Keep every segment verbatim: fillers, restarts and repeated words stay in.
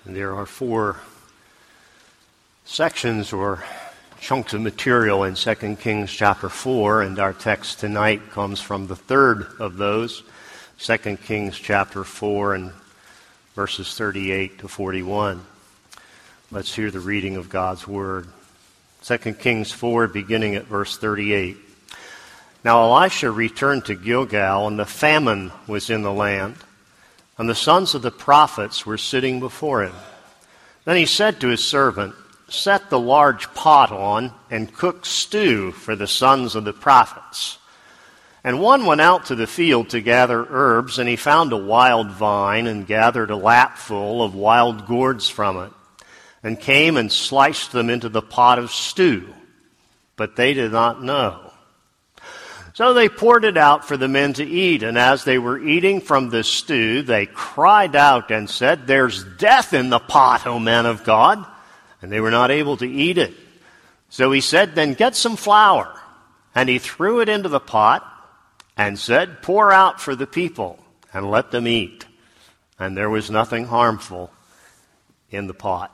There are four sections or chunks of material in Second Kings chapter four, and our text tonight comes from the third of those, Second Kings chapter four and verses thirty-eight to forty-one. Let's hear the reading of God's Word. Second Kings four, beginning at verse thirty-eight. Now Elisha returned to Gilgal, and the famine was in the land, and the sons of the prophets were sitting before him. Then he said to his servant, "Set the large pot on and cook stew for the sons of the prophets." And one went out to the field to gather herbs, and he found a wild vine and gathered a lapful of wild gourds from it, and came and sliced them into the pot of stew. But they did not know. So they poured it out for the men to eat, and as they were eating from the stew, they cried out and said, "There's death in the pot, O man of God." And they were not able to eat it. So he said, "Then get some flour." And he threw it into the pot and said, "Pour out for the people and let them eat." And there was nothing harmful in the pot.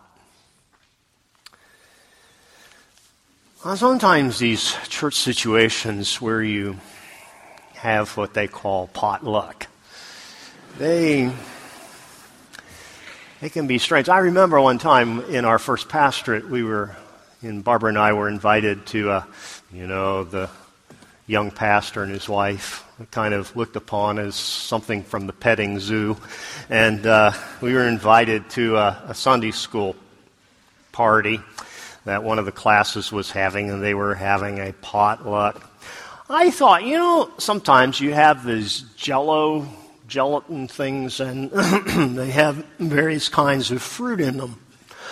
Well, sometimes these church situations where you have what they call potluck, they they can be strange. I remember one time in our first pastorate, we were, and Barbara and I were invited to, uh, you know, the young pastor and his wife, kind of looked upon as something from the petting zoo, and uh, we were invited to a, a Sunday school party that one of the classes was having, and they were having a potluck. I thought, you know, sometimes you have these jello, gelatin things, and they have various kinds of fruit in them.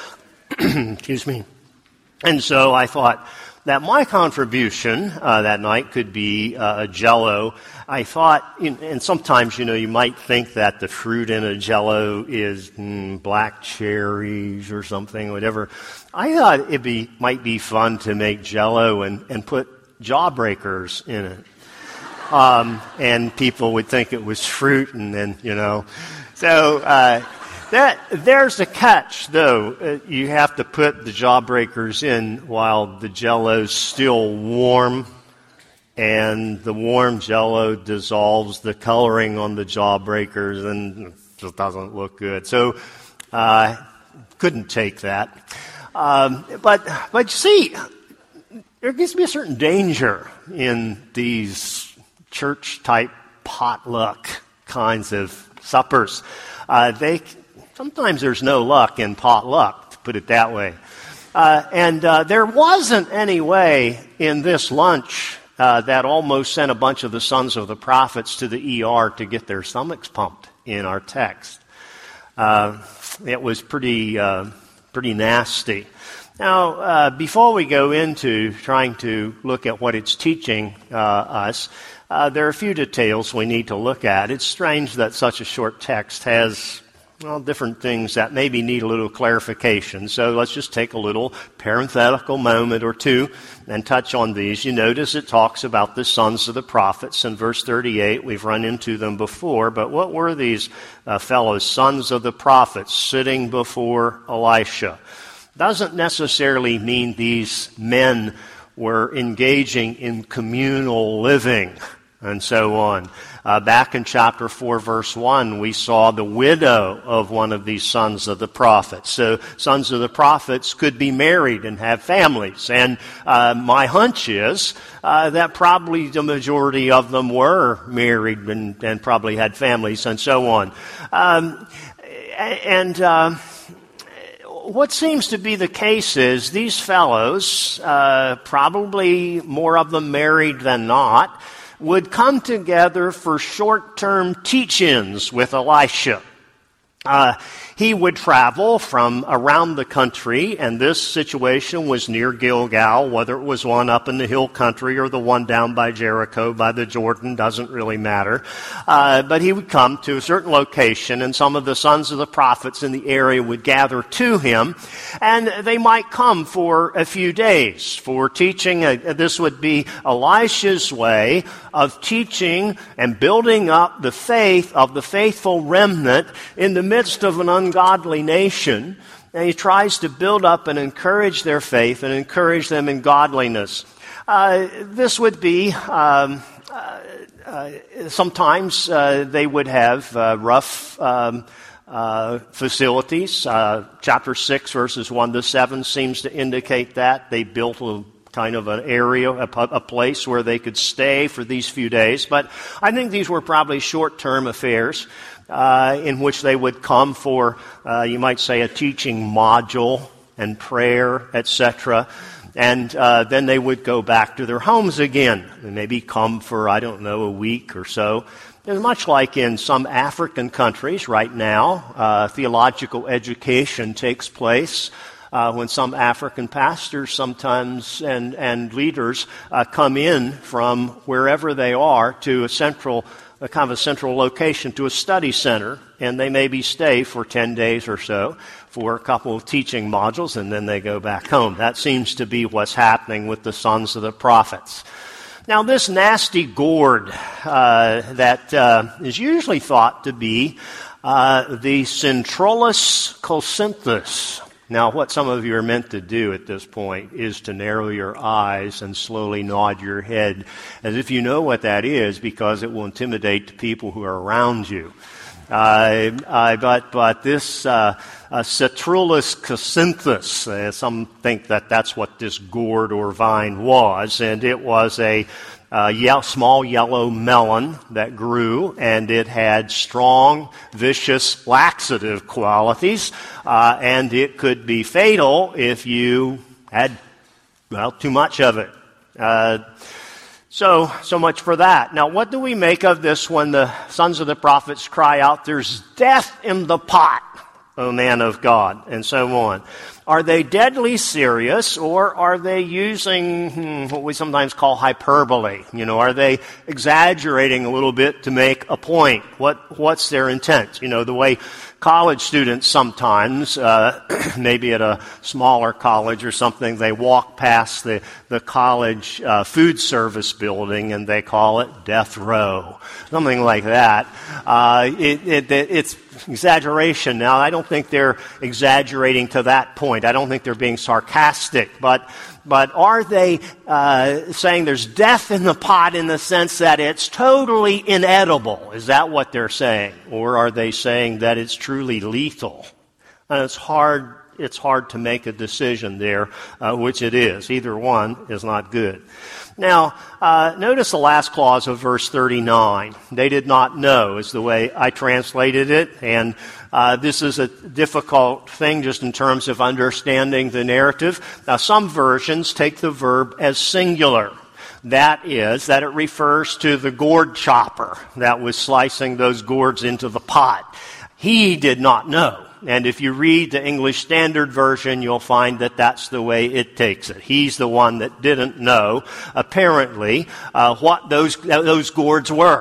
Excuse me. And so I thought that my contribution uh, that night could be uh, a jello. I thought, and sometimes, you know, you might think that the fruit in a jello is mm, black cherries or something, whatever. I thought it'd be might be fun to make jello and, and put jawbreakers in it. Um, and people would think it was fruit, and then, you know. So uh, that there's a catch, though. Uh, you have to put the jawbreakers in while the jello's still warm, and the warm jello dissolves the coloring on the jawbreakers, and it just doesn't look good. So uh, couldn't take that. Um, but but you see, there gets to be a certain danger in these church-type potluck kinds of suppers. Uh, they sometimes there's no luck in potluck, to put it that way. Uh, and uh, there wasn't any way in this lunch uh, that almost sent a bunch of the sons of the prophets to the E R to get their stomachs pumped in our text. Uh, it was pretty uh, pretty nasty. Now, uh, before we go into trying to look at what it's teaching uh, us, uh, there are a few details we need to look at. It's strange that such a short text has, well, different things that maybe need a little clarification. So let's just take a little parenthetical moment or two and touch on these. You notice it talks about the sons of the prophets in verse thirty-eight. We've run into them before, but what were these uh, fellows, sons of the prophets, sitting before Elisha? Doesn't necessarily mean these men were engaging in communal living and so on. Uh, back in chapter four, verse one, we saw the widow of one of these sons of the prophets. So sons of the prophets could be married and have families. And uh, my hunch is uh, that probably the majority of them were married and, and probably had families and so on. Um, and... Uh, What seems to be the case is these fellows, uh, probably more of them married than not, would come together for short-term teach-ins with Elisha. Uh, he would travel from around the country, and this situation was near Gilgal, whether it was one up in the hill country or the one down by Jericho, by the Jordan, doesn't really matter. Uh, but he would come to a certain location, and some of the sons of the prophets in the area would gather to him, and they might come for a few days for teaching. Uh, this would be Elisha's way of teaching and building up the faith of the faithful remnant in the midst of an ungodly nation, and he tries to build up and encourage their faith and encourage them in godliness. Uh, this would be, um, uh, uh, sometimes uh, they would have uh, rough um, uh, facilities. Uh, chapter six, verses one to seven seems to indicate that. They built a kind of an area, a, a place where they could stay for these few days. But I think these were probably short-term affairs uh, in which they would come for, uh, you might say, a teaching module and prayer, et cetera. And uh, then they would go back to their homes again and maybe come for, I don't know, a week or so. And much like in some African countries right now, uh, theological education takes place uh, when some African pastors sometimes and, and leaders uh, come in from wherever they are to a central, a kind of a central location, to a study center, and they maybe stay for ten days or so for a couple of teaching modules, and then they go back home. That seems to be what's happening with the sons of the prophets. Now, this nasty gourd uh, that uh, is usually thought to be uh, the Centrolus colcynthus. Now, what some of you are meant to do at this point is to narrow your eyes and slowly nod your head as if you know what that is, because it will intimidate the people who are around you. Uh, uh, but but this uh, uh, Centrolus colcynthus, uh, some think that that's what this gourd or vine was, and it was a uh, ye- small yellow melon that grew, and it had strong, vicious, laxative qualities, uh, and it could be fatal if you had, well, too much of it. Uh, So, so much for that. Now, what do we make of this when the sons of the prophets cry out, "There's death in the pot, O man of God," and so on? Are they deadly serious, or are they using hmm, what we sometimes call hyperbole? You know, are they exaggerating a little bit to make a point? What, what's their intent? You know, the way college students sometimes, uh, maybe at a smaller college or something, they walk past the, the college uh, food service building and they call it death row, something like that. Uh, it, it, it, it's exaggeration. Now, I don't think they're exaggerating to that point. I don't think they're being sarcastic, but But are they uh, saying there's death in the pot in the sense that it's totally inedible? Is that what they're saying? Or are they saying that it's truly lethal? And it's hard, it's hard to make a decision there, uh, which it is. Either one is not good. Now, uh, notice the last clause of verse thirty-nine. They did not know is the way I translated it, and uh, this is a difficult thing just in terms of understanding the narrative. Now, some versions take the verb as singular. That is, that it refers to the gourd chopper that was slicing those gourds into the pot. He did not know. And if you read the English Standard Version, you'll find that that's the way it takes it. He's the one that didn't know, apparently, uh, what those those gourds were.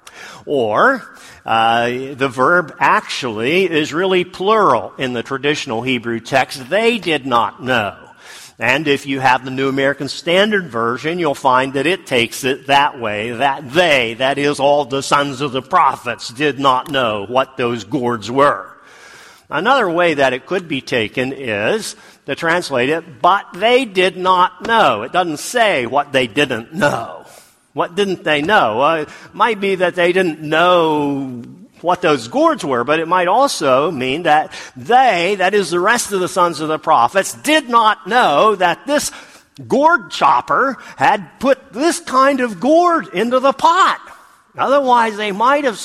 Or, uh, the verb actually is really plural in the traditional Hebrew text. They did not know. And if you have the New American Standard Version, you'll find that it takes it that way, that they, that is all the sons of the prophets, did not know what those gourds were. Another way that it could be taken is to translate it, but they did not know. It doesn't say what they didn't know. What didn't they know? Uh, it might be that they didn't know what those gourds were, but it might also mean that they, that is the rest of the sons of the prophets, did not know that this gourd chopper had put this kind of gourd into the pot. Otherwise, they might have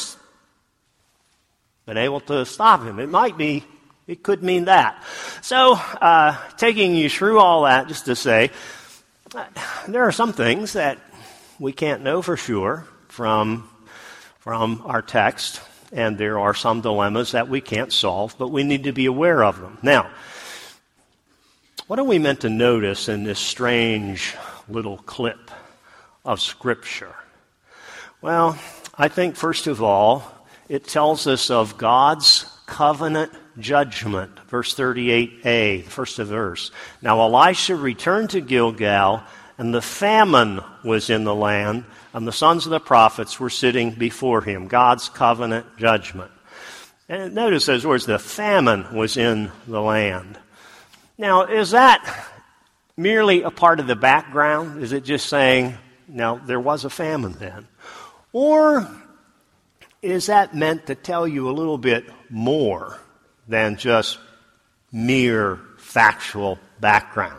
been able to stop him. It might be, it could mean that. So, uh, taking you through all that just to say, uh, there are some things that we can't know for sure from, from our text, and there are some dilemmas that we can't solve, but we need to be aware of them. Now, what are we meant to notice in this strange little clip of Scripture? Well, I think first of all, it tells us of God's covenant judgment. Verse thirty-eight a, first of verse. Now Elisha returned to Gilgal, and the famine was in the land, and the sons of the prophets were sitting before him. God's covenant judgment. And notice those words, the famine was in the land. Now, is that merely a part of the background? Is it just saying, now, there was a famine then? Or is that meant to tell you a little bit more than just mere factual background?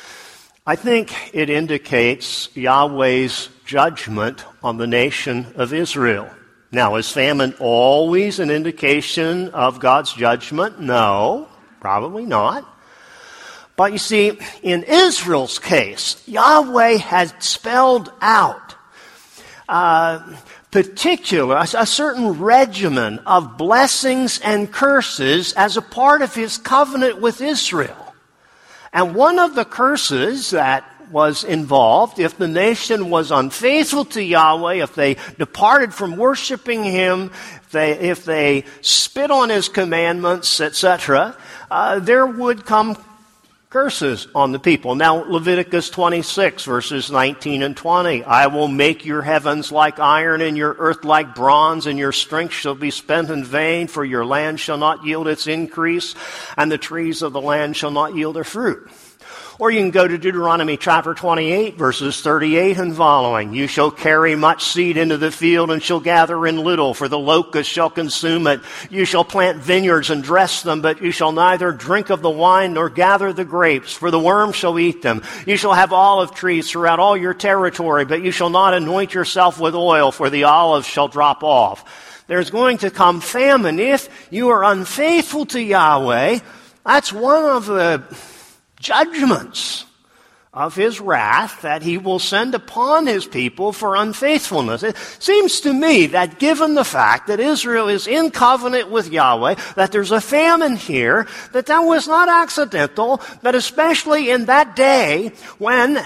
I think it indicates Yahweh's judgment on the nation of Israel. Now, is famine always an indication of God's judgment? No, probably not. But you see, in Israel's case, Yahweh had spelled out uh, particular, a certain regimen of blessings and curses as a part of his covenant with Israel. And one of the curses that was involved, if the nation was unfaithful to Yahweh, if they departed from worshiping him, if they, if they spit on his commandments, et cetera, uh, there would come curses on the people. Now, Leviticus twenty-six, verses nineteen and twenty. I will make your heavens like iron and your earth like bronze, and your strength shall be spent in vain, for your land shall not yield its increase, and the trees of the land shall not yield their fruit. Or you can go to Deuteronomy chapter twenty-eight, verses thirty-eight and following. You shall carry much seed into the field and shall gather in little, for the locust shall consume it. You shall plant vineyards and dress them, but you shall neither drink of the wine nor gather the grapes, for the worm shall eat them. You shall have olive trees throughout all your territory, but you shall not anoint yourself with oil, for the olives shall drop off. There's going to come famine if you are unfaithful to Yahweh. That's one of the judgments of his wrath that he will send upon his people for unfaithfulness. It seems to me that given the fact that Israel is in covenant with Yahweh, that there's a famine here, that that was not accidental, but especially in that day when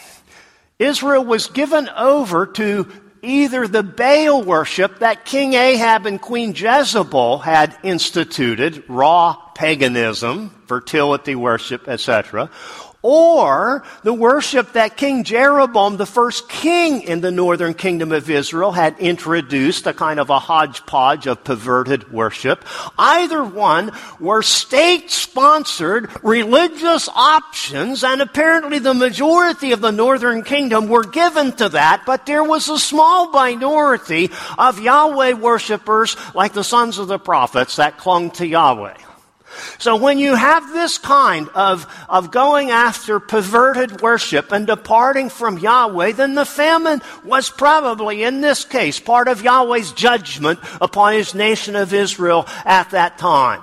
Israel was given over to either the Baal worship that King Ahab and Queen Jezebel had instituted, raw paganism, fertility worship, et cetera, or the worship that King Jeroboam, the first king in the northern kingdom of Israel, had introduced, a kind of a hodgepodge of perverted worship. Either one were state-sponsored religious options, and apparently the majority of the northern kingdom were given to that, but there was a small minority of Yahweh worshipers, like the sons of the prophets, that clung to Yahweh. So when you have this kind of, of going after perverted worship and departing from Yahweh, then the famine was probably, in this case, part of Yahweh's judgment upon his nation of Israel at that time.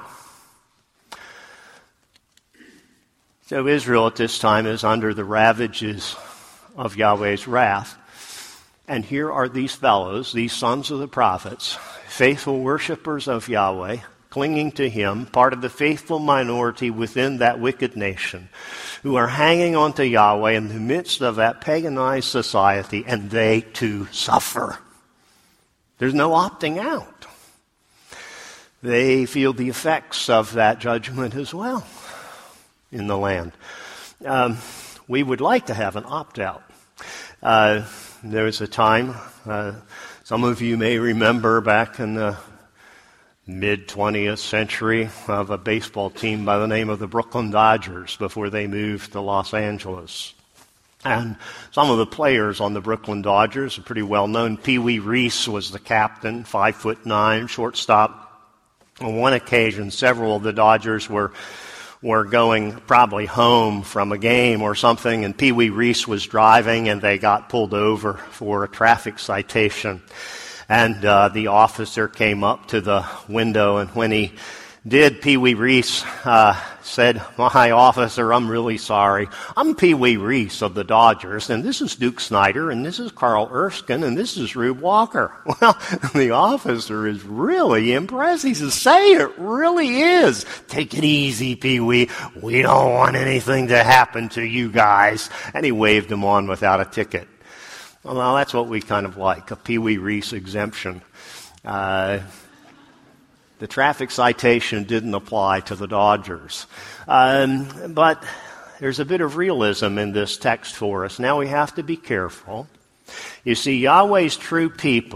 So Israel at this time is under the ravages of Yahweh's wrath. And here are these fellows, these sons of the prophets, faithful worshipers of Yahweh, clinging to him, part of the faithful minority within that wicked nation, who are hanging on to Yahweh in the midst of that paganized society, and they too suffer. There's no opting out. They feel the effects of that judgment as well in the land. Um, we would like to have an opt-out. Uh, there was a time, uh, some of you may remember back in the mid-twentieth century, of a baseball team by the name of the Brooklyn Dodgers before they moved to Los Angeles. And some of the players on the Brooklyn Dodgers are pretty well known. Pee Wee Reese was the captain, five foot nine, shortstop. On one occasion, several of the Dodgers were were going probably home from a game or something, and Pee Wee Reese was driving, and they got pulled over for a traffic citation. And uh, the officer came up to the window, and when he did, Pee Wee Reese uh, said, "My officer, I'm really sorry. I'm Pee Wee Reese of the Dodgers, and this is Duke Snyder, and this is Carl Erskine, and this is Rube Walker." Well, the officer is really impressed. He says, "Say, it really is. Take it easy, Pee Wee. We don't want anything to happen to you guys." And he waved him on without a ticket. Well, that's what we kind of like, a Pee Wee Reese exemption. Uh, the traffic citation didn't apply to the Dodgers. Um, but there's a bit of realism in this text for us. Now we have to be careful. You see, Yahweh's true people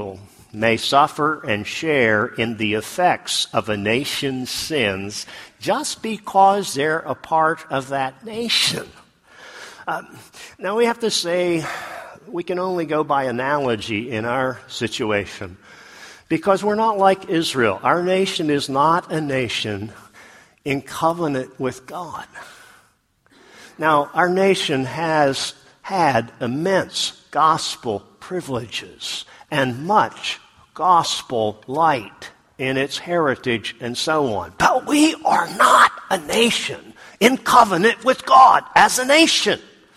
may suffer and share in the effects of a nation's sins just because they're a part of that nation. Um, now we have to say we can only go by analogy in our situation because we're not like Israel. Our nation is not a nation in covenant with God. Now, our nation has had immense gospel privileges and much gospel light in its heritage and so on. But we are not a nation in covenant with God as a nation.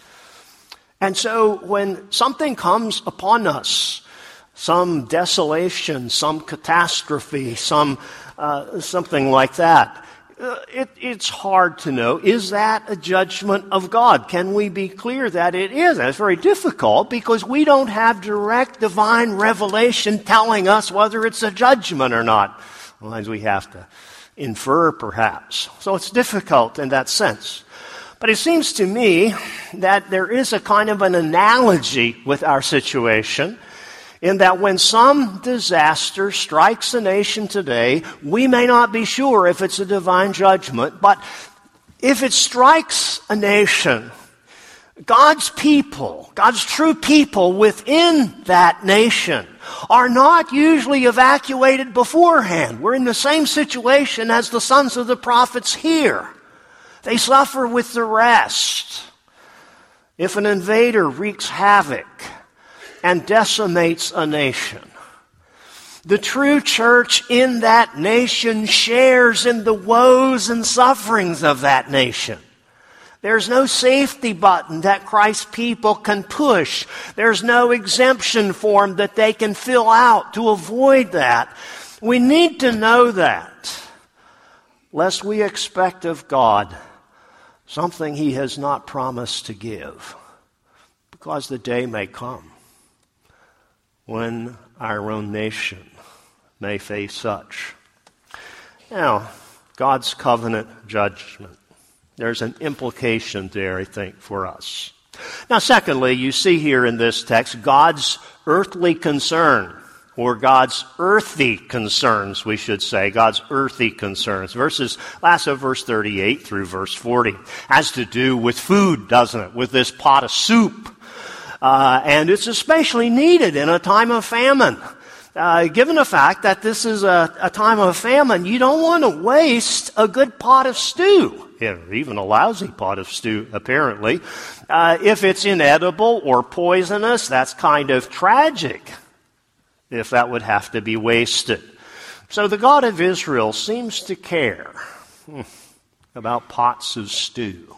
And so when something comes upon us, some desolation, some catastrophe, some uh, something like that, uh, it, it's hard to know, is that a judgment of God? Can we be clear that it is? And it's very difficult because we don't have direct divine revelation telling us whether it's a judgment or not. Otherwise we have to infer perhaps. So it's difficult in that sense. But it seems to me that there is a kind of an analogy with our situation in that when some disaster strikes a nation today, we may not be sure if it's a divine judgment, but if it strikes a nation, God's people, God's true people within that nation are not usually evacuated beforehand. We're in the same situation as the sons of the prophets here. They suffer with the rest. If an invader wreaks havoc and decimates a nation, the true church in that nation shares in the woes and sufferings of that nation. There's no safety button that Christ's people can push. There's no exemption form that they can fill out to avoid that. We need to know that, lest we expect of God something He has not promised to give, because the day may come when our own nation may face such. Now, God's covenant judgment. There's an implication there, I think, for us. Now, secondly, you see here in this text God's earthly concern, or God's earthy concerns, we should say, God's earthy concerns. Verses, last of verse thirty-eight through verse forty. Has to do with food, doesn't it? With this pot of soup. Uh, and it's especially needed in a time of famine. Uh, given the fact that this is a, a time of famine, you don't want to waste a good pot of stew. Yeah, even a lousy pot of stew, apparently. Uh, if it's inedible or poisonous, that's kind of tragic if that would have to be wasted. So the God of Israel seems to care hmm, about pots of stew.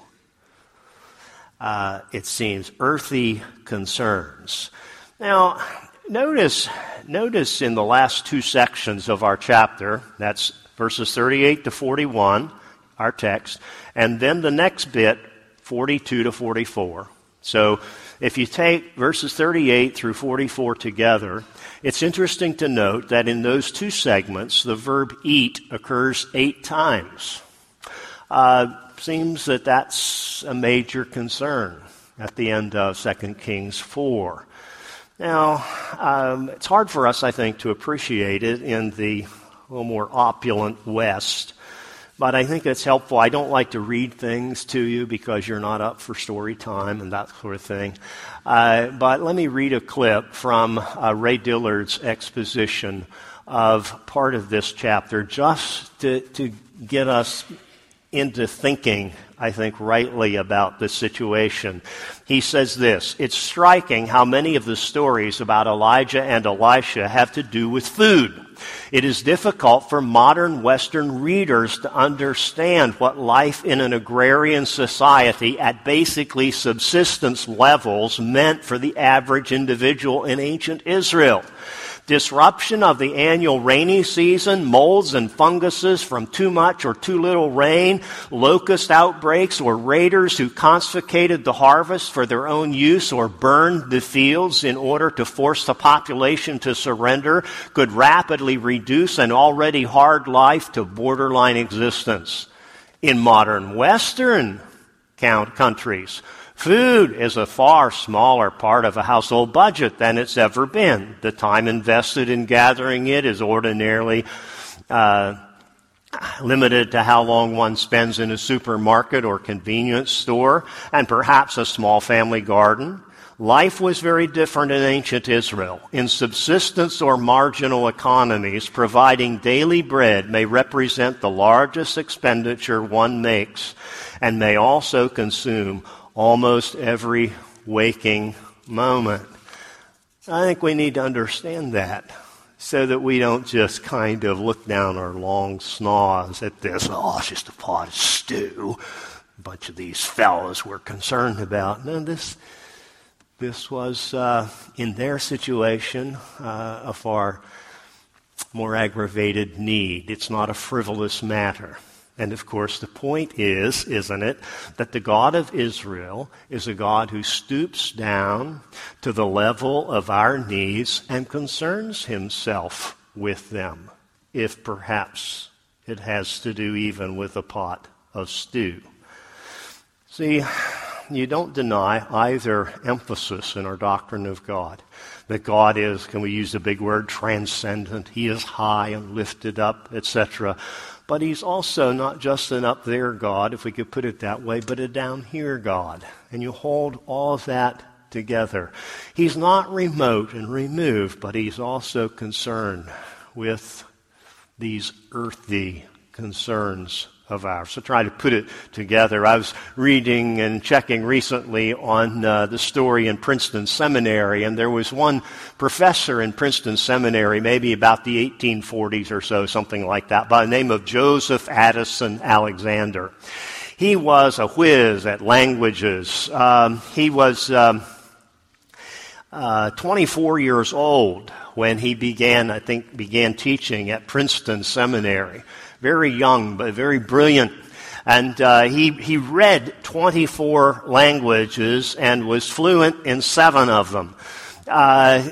Uh, it seems, earthy concerns. Now, notice, notice in the last two sections of our chapter, that's verses thirty-eight to forty-one, our text, and then the next bit, forty-two to forty-four. So if you take verses thirty-eight through forty-four together, it's interesting to note that in those two segments, the verb eat occurs eight times. Uh, seems that that's a major concern at the end of Second Kings four. Now, um, it's hard for us, I think, to appreciate it in the little more opulent West. But I think it's helpful. I don't like to read things to you because you're not up for story time and that sort of thing. Uh, but let me read a clip from uh, Ray Dillard's exposition of part of this chapter just to, to get us into thinking, I think, rightly about the situation. He says this: it's striking how many of the stories about Elijah and Elisha have to do with food. It is difficult for modern Western readers to understand what life in an agrarian society at basically subsistence levels meant for the average individual in ancient Israel. Disruption of the annual rainy season, molds and funguses from too much or too little rain, locust outbreaks or raiders who confiscated the harvest for their own use or burned the fields in order to force the population to surrender could rapidly reduce an already hard life to borderline existence. In modern Western countries, Food is a far smaller part of a household budget than it's ever been. The time invested in gathering it is ordinarily uh, limited to how long one spends in a supermarket or convenience store, and perhaps a small family garden. Life was very different in ancient Israel. In subsistence or marginal economies, providing daily bread may represent the largest expenditure one makes and may also consume almost every waking moment. I think we need to understand that so that we don't just kind of look down our long snaw's at this, oh, it's just a pot of stew. A bunch of these fellows we're concerned about. No, this... This was, uh, in their situation, uh, a far more aggravated need. It's not a frivolous matter. And of course, the point is, isn't it, that the God of Israel is a God who stoops down to the level of our needs and concerns himself with them, if perhaps it has to do even with a pot of stew. See, you don't deny either emphasis in our doctrine of God. That God is, can we use the big word, transcendent. He is high and lifted up, et cetera. But he's also not just an up there God, if we could put it that way, but a down here God. And you hold all of that together. He's not remote and removed, but he's also concerned with these earthy concerns of ours. So try to put it together. I was reading and checking recently on uh, the story in Princeton Seminary, and there was one professor in Princeton Seminary, maybe about the eighteen forties or so, something like that, by the name of Joseph Addison Alexander. He was a whiz at languages. Um, he was um, uh, twenty-four years old when he began, I think, began teaching at Princeton Seminary. Very young, but very brilliant. And uh, he, he read twenty-four languages and was fluent in seven of them. Uh,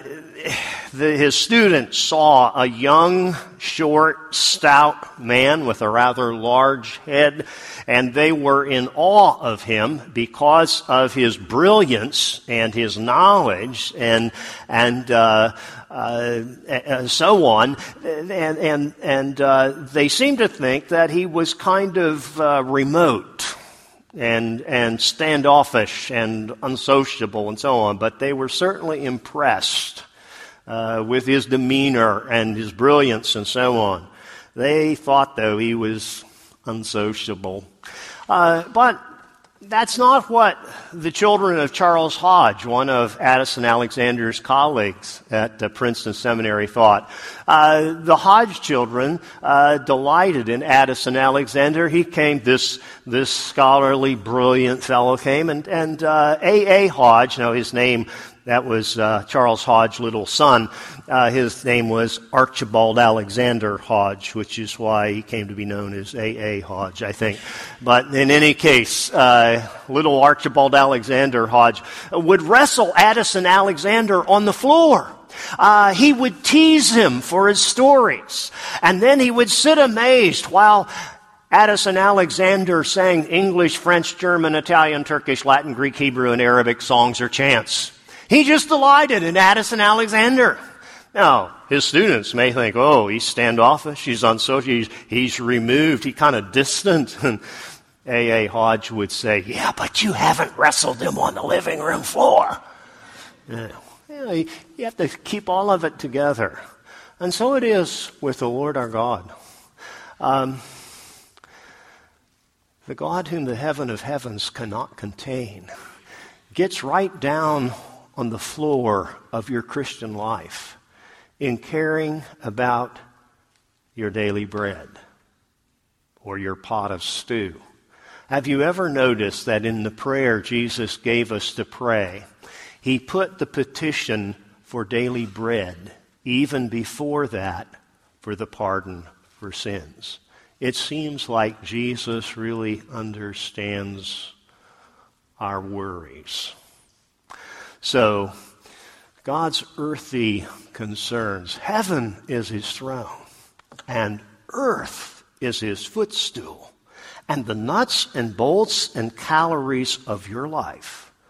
the, his students saw a young, short, stout man with a rather large head, and they were in awe of him because of his brilliance and his knowledge and and uh, uh, and so on. And and and uh, they seemed to think that he was kind of uh, remote and and standoffish and unsociable and so on. But they were certainly impressed uh, with his demeanor and his brilliance and so on. They thought, though, he was unsociable. Uh, but that's not what the children of Charles Hodge, one of Addison Alexander's colleagues at uh, Princeton Seminary, thought. Uh, the Hodge children uh, delighted in Addison Alexander. He came, this this scholarly, brilliant fellow came, and, and uh, A A. Hodge, now his name, that was uh, Charles Hodge's little son. Uh, his name was Archibald Alexander Hodge, which is why he came to be known as A A. Hodge, I think. But in any case, uh, little Archibald Alexander Hodge would wrestle Addison Alexander on the floor. Uh, he would tease him for his stories. And then he would sit amazed while Addison Alexander sang English, French, German, Italian, Turkish, Latin, Greek, Hebrew, and Arabic songs or chants. He just delighted in Addison Alexander. Now, his students may think, oh, he's standoffish, he's unsocial, he's, he's removed, he's kind of distant. And A A. Hodge would say, yeah, but you haven't wrestled him on the living room floor. Yeah. You know, you have to keep all of it together. And so it is with the Lord our God. Um, the God whom the heaven of heavens cannot contain gets right down on the floor of your Christian life in caring about your daily bread or your pot of stew. Have you ever noticed that in the prayer Jesus gave us to pray, he put the petition for daily bread even before that for the pardon for sins? It seems like Jesus really understands our worries. So, God's earthy concerns. Heaven is his throne, and earth is his footstool. And the nuts and bolts and calories of your life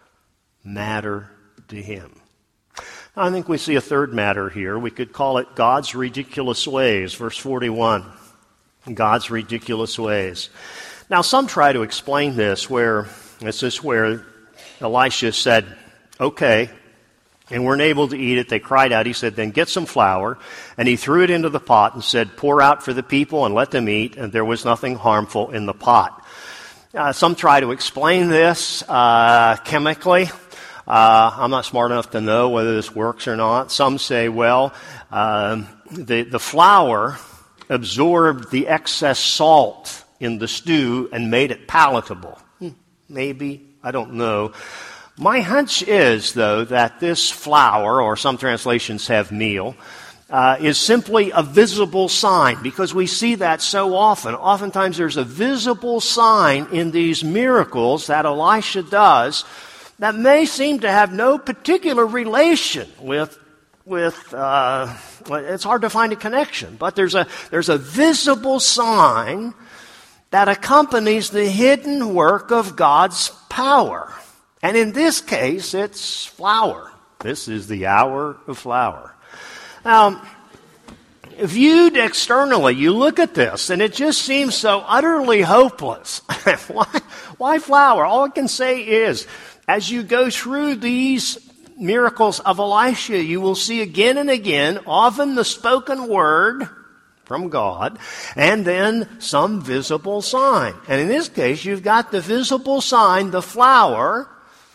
matter to him. I think we see a third matter here. We could call it God's ridiculous ways. Verse forty-one, God's ridiculous ways. Now, some try to explain this where, this is where Elisha said, okay, and weren't able to eat it. They cried out. He said, then get some flour. And he threw it into the pot and said, pour out for the people and let them eat. And there was nothing harmful in the pot. Uh, some try to explain this uh, chemically. Uh, I'm not smart enough to know whether this works or not. Some say, well, um, the, the flour absorbed the excess salt in the stew and made it palatable. Hmm, maybe, I don't know. My hunch is, though, that this flour, or some translations have meal, uh, is simply a visible sign, because we see that so often. Oftentimes there's a visible sign in these miracles that Elisha does that may seem to have no particular relation with, with uh, it's hard to find a connection, but there's a, there's a visible sign that accompanies the hidden work of God's power. And in this case, it's flour. This is the hour of flour. Now, viewed externally, you look at this, and it just seems so utterly hopeless. why, why flour? All I can say is, as you go through these miracles of Elisha, you will see again and again, often the spoken word from God, and then some visible sign. And in this case, you've got the visible sign, the flour,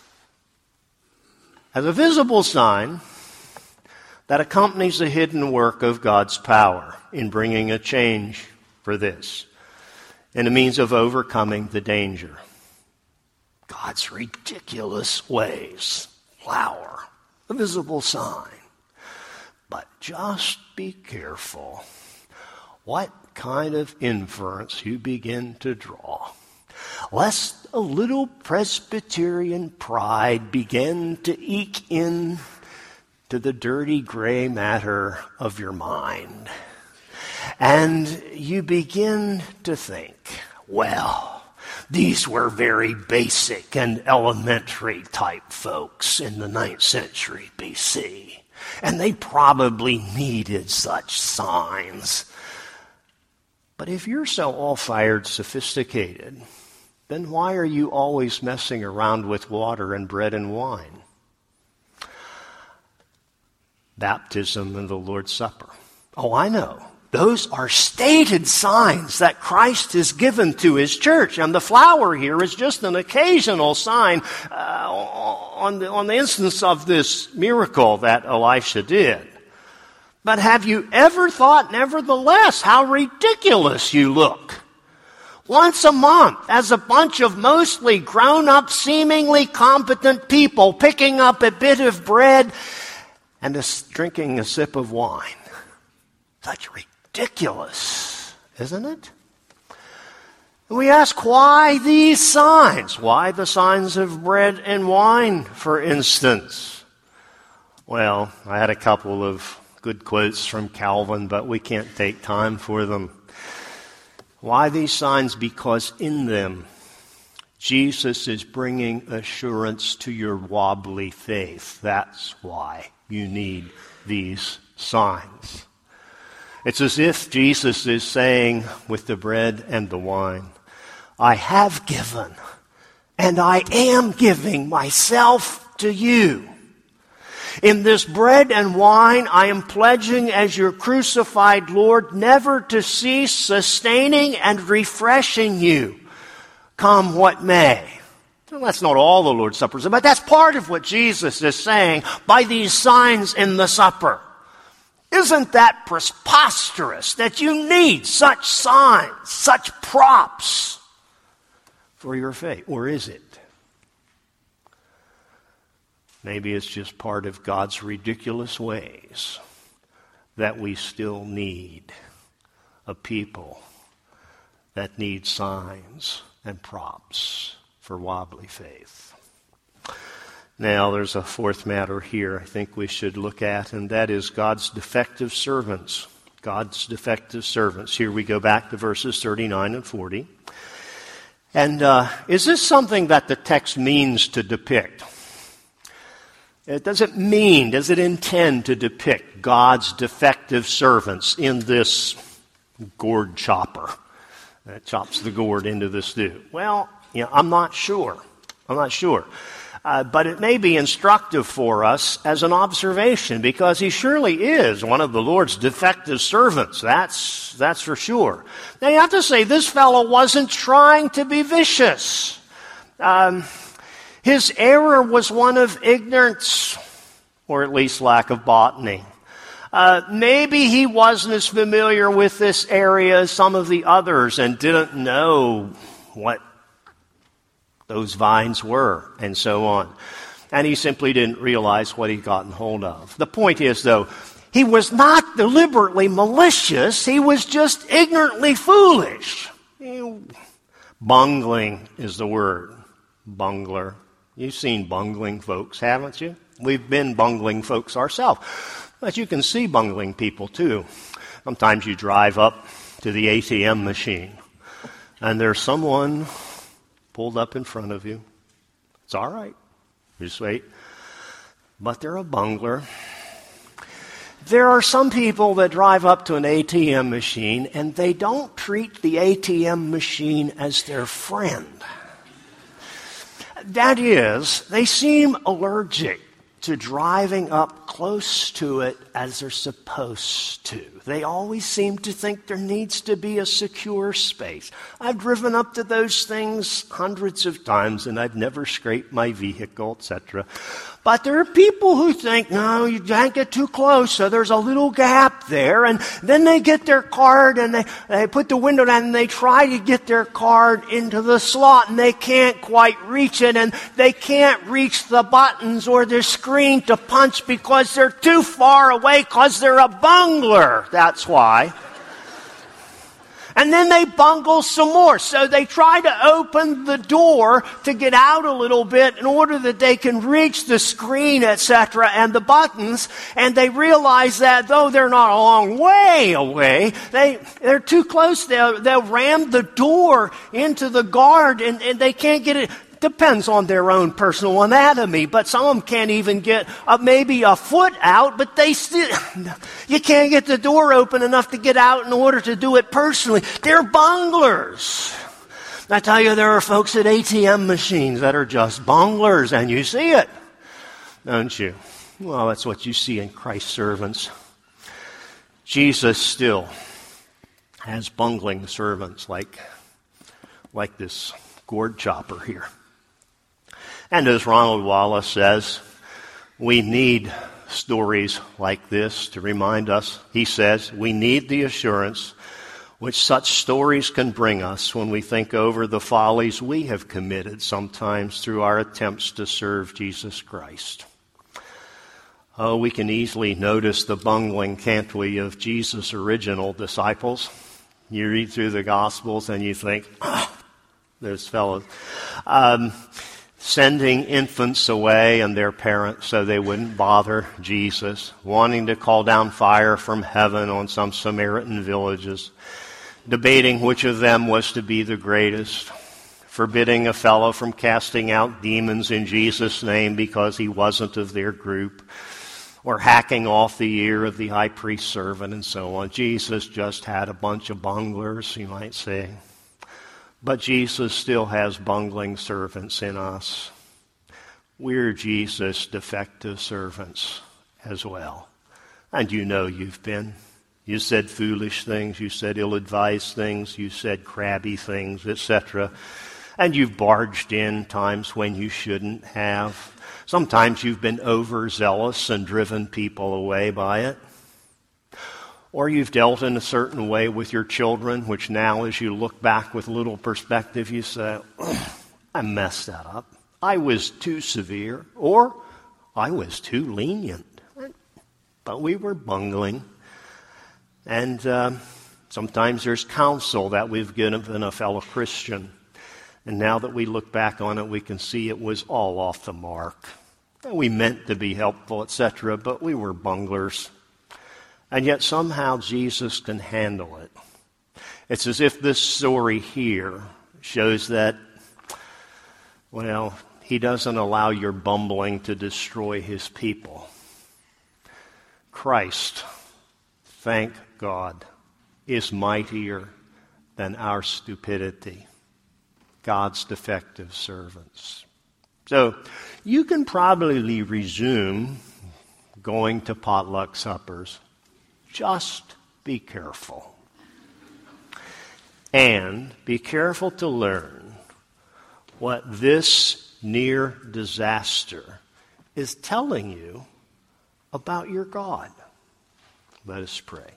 as a visible sign that accompanies the hidden work of God's power in bringing a change for this, and a means of overcoming the danger. God's ridiculous ways, flour, a visible sign. But just be careful what kind of inference you begin to draw, lest a little Presbyterian pride begin to eke in to the dirty gray matter of your mind. And you begin to think, well, these were very basic and elementary type folks in the ninth century B C, and they probably needed such signs. But if you're so all-fired sophisticated, then why are you always messing around with water and bread and wine? Baptism and the Lord's Supper. Oh, I know. Those are stated signs that Christ has given to his church. And the flour here is just an occasional sign uh, on, the, on the instance of this miracle that Elisha did. But have you ever thought, nevertheless, how ridiculous you look? Once a month, as a bunch of mostly grown-up, seemingly competent people picking up a bit of bread and a, drinking a sip of wine. Such ridiculous, isn't it? And we ask, why these signs? Why the signs of bread and wine, for instance? Well, I had a couple of good quotes from Calvin, but we can't take time for them. Why these signs? Because in them, Jesus is bringing assurance to your wobbly faith. That's why you need these signs. It's as if Jesus is saying with the bread and the wine, I have given and I am giving myself to you. In this bread and wine, I am pledging as your crucified Lord never to cease sustaining and refreshing you, come what may. Well, that's not all the Lord's Supper, but that's part of what Jesus is saying by these signs in the supper. Isn't that preposterous that you need such signs, such props for your faith? Or is it? Maybe it's just part of God's ridiculous ways that we still need a people that need signs and props for wobbly faith. Now, there's a fourth matter here I think we should look at, and that is God's defective servants. God's defective servants. Here we go back to verses thirty-nine and forty. And uh, is this something that the text means to depict? It doesn't mean, does it intend to depict God's defective servants in this gourd chopper that chops the gourd into the stew? Well, you know, I'm not sure. I'm not sure. Uh, but it may be instructive for us as an observation, because he surely is one of the Lord's defective servants. That's, that's for sure. Now you have to say, this fellow wasn't trying to be vicious. Um, his error was one of ignorance, or at least lack of botany. Uh, maybe he wasn't as familiar with this area as some of the others and didn't know what those vines were, and so on. And he simply didn't realize what he'd gotten hold of. The point is, though, he was not deliberately malicious. He was just ignorantly foolish. Bungling is the word. Bungler. You've seen bungling folks, haven't you? We've been bungling folks ourselves. But you can see bungling people, too. Sometimes you drive up to the A T M machine, and there's someone pulled up in front of you. It's all right. Just wait. But they're a bungler. There are some people that drive up to an A T M machine and they don't treat the A T M machine as their friend. That is, they seem allergic to driving up close to it as they're supposed to. They always seem to think there needs to be a secure space. I've driven up to those things hundreds of times and I've never scraped my vehicle, et cetera. But there are people who think, no, you can't get too close, so there's a little gap there. And then they get their card and they, they put the window down and they try to get their card into the slot and they can't quite reach it, and they can't reach the buttons or the screen to punch because they're too far away because they're a bungler. That's why. And then they bungle some more. So they try to open the door to get out a little bit in order that they can reach the screen, et cetera, and the buttons. And they realize that though they're not a long way away, they, they're too close. They'll, they'll ram the door into the guard and, and they can't get it. Depends on their own personal anatomy, but some of them can't even get uh, maybe a foot out, but they still, you can't get the door open enough to get out in order to do it personally. They're bunglers. I tell you, there are folks at A T M machines that are just bunglers, and you see it, don't you? Well, that's what you see in Christ's servants. Jesus still has bungling servants like, like this gourd chopper here. And as Ronald Wallace says, we need stories like this to remind us. He says, we need the assurance which such stories can bring us when we think over the follies we have committed sometimes through our attempts to serve Jesus Christ. Oh, we can easily notice the bungling, can't we, of Jesus' original disciples. You read through the Gospels and you think, oh, those fellows. Um, sending infants away and their parents so they wouldn't bother Jesus, wanting to call down fire from heaven on some Samaritan villages, debating which of them was to be the greatest, forbidding a fellow from casting out demons in Jesus' name because he wasn't of their group, or hacking off the ear of the high priest's servant and so on. Jesus just had a bunch of bunglers, you might say. But Jesus still has bungling servants in us. We're Jesus' defective servants as well. And you know you've been. You said foolish things, you said ill-advised things, you said crabby things, et cetera. And you've barged in times when you shouldn't have. Sometimes you've been overzealous and driven people away by it. Or you've dealt in a certain way with your children, which now as you look back with a little perspective, you say, I messed that up. I was too severe, or I was too lenient. But we were bungling. And uh, sometimes there's counsel that we've given a fellow Christian. And now that we look back on it, we can see it was all off the mark. We meant to be helpful, et cetera, but we were bunglers. And yet somehow Jesus can handle it. It's as if this story here shows that, well, he doesn't allow your bumbling to destroy his people. Christ, thank God, is mightier than our stupidity, God's defective servants. So you can probably resume going to potluck suppers. Just be careful. And be careful to learn what this near disaster is telling you about your God. Let us pray.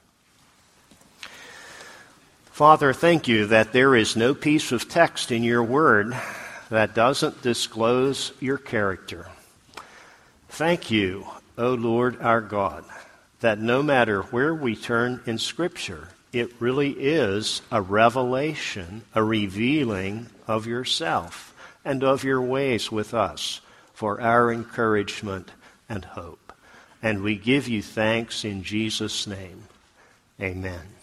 Father, thank you that there is no piece of text in your word that doesn't disclose your character. Thank you, O Lord our God, that no matter where we turn in Scripture, it really is a revelation, a revealing of yourself and of your ways with us for our encouragement and hope. And we give you thanks in Jesus' name. Amen.